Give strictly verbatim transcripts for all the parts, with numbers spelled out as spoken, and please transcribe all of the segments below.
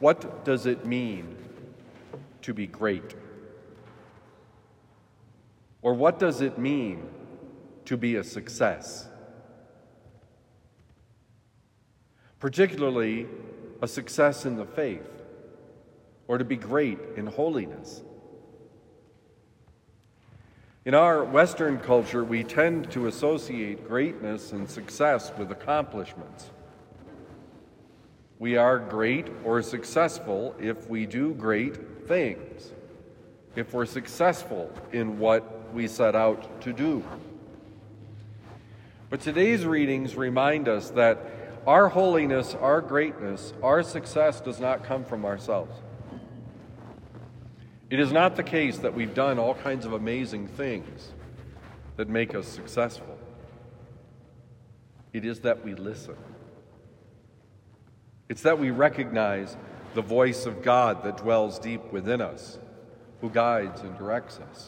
What does it mean to be great? Or what does it mean to be a success? Particularly a success in the faith, or to be great in holiness. In our Western culture, we tend to associate greatness and success with accomplishments. We are great or successful if we do great things, if we're successful in what we set out to do. But today's readings remind us that our holiness, our greatness, our success does not come from ourselves. It is not the case that we've done all kinds of amazing things that make us successful. It is that we listen. It's that we recognize the voice of God that dwells deep within us, who guides and directs us.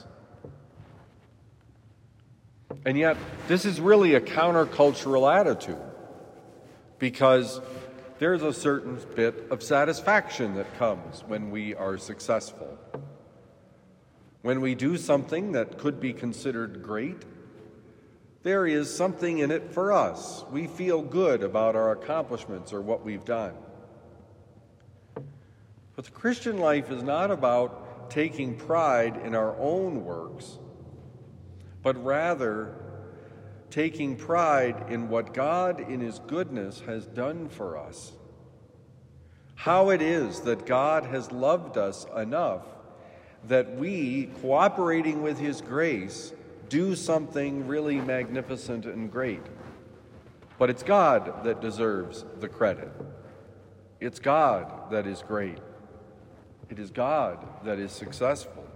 And yet, this is really a countercultural attitude, because there's a certain bit of satisfaction that comes when we are successful. When we do something that could be considered great, there is something in it for us. We feel good about our accomplishments or what we've done. But the Christian life is not about taking pride in our own works, but rather taking pride in what God in His goodness has done for us. How it is that God has loved us enough that we, cooperating with His grace, do something really magnificent and great. But it's God that deserves the credit. It's God that is great. It is God that is successful.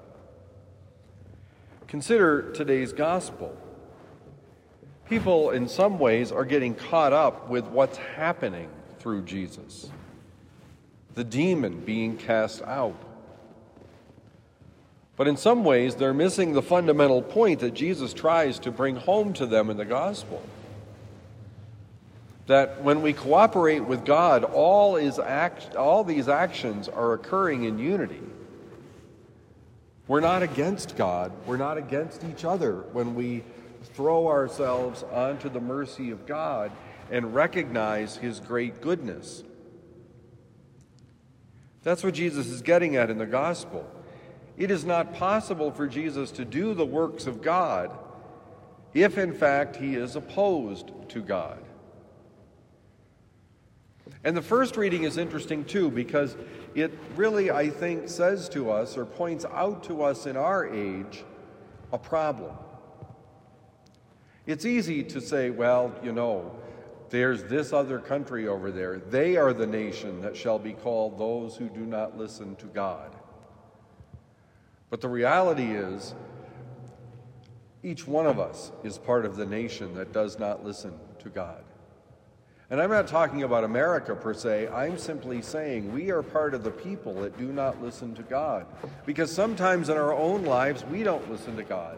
Consider today's gospel. People, in some ways, are getting caught up with what's happening through Jesus. The demon being cast out. But in some ways, they're missing the fundamental point that Jesus tries to bring home to them in the gospel. That when we cooperate with God, all, is act, all these actions are occurring in unity. We're not against God. We're not against each other when we throw ourselves onto the mercy of God and recognize His great goodness. That's what Jesus is getting at in the gospel. It is not possible for Jesus to do the works of God if, in fact, He is opposed to God. And the first reading is interesting, too, because it really, I think, says to us or points out to us in our age a problem. It's easy to say, well, you know, there's this other country over there. They are the nation that shall be called those who do not listen to God. But the reality is, each one of us is part of the nation that does not listen to God. And I'm not talking about America per se. I'm simply saying we are part of the people that do not listen to God. Because sometimes in our own lives, we don't listen to God.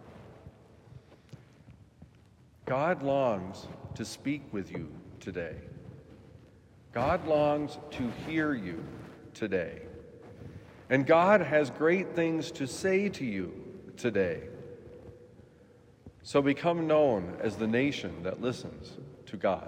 God longs to speak with you today. God longs to hear you today. And God has great things to say to you today. So become known as the nation that listens to God.